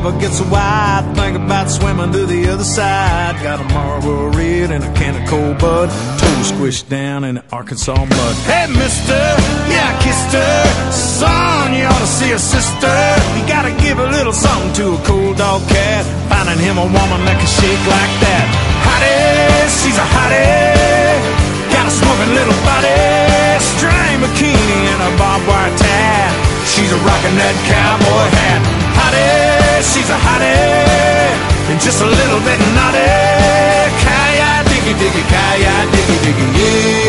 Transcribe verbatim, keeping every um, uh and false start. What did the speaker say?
river gets so wide, think about swimming to the other side. Got a Marlboro Red and a can of cold bud, toe squished down in the Arkansas mud. Hey mister, yeah I kissed her. Son, you ought to see a sister. You gotta give a little something to a cold dog cat, finding him a woman that can shake like that. Hottie, she's a hottie, got a smoking little body, string bikini and a barbed wire tie. She's a rockin' that cowboy hat. Hottie, she's a hottie, and just a little bit naughty. Kaya diggy diggy, kaya diggy diggy, yeah.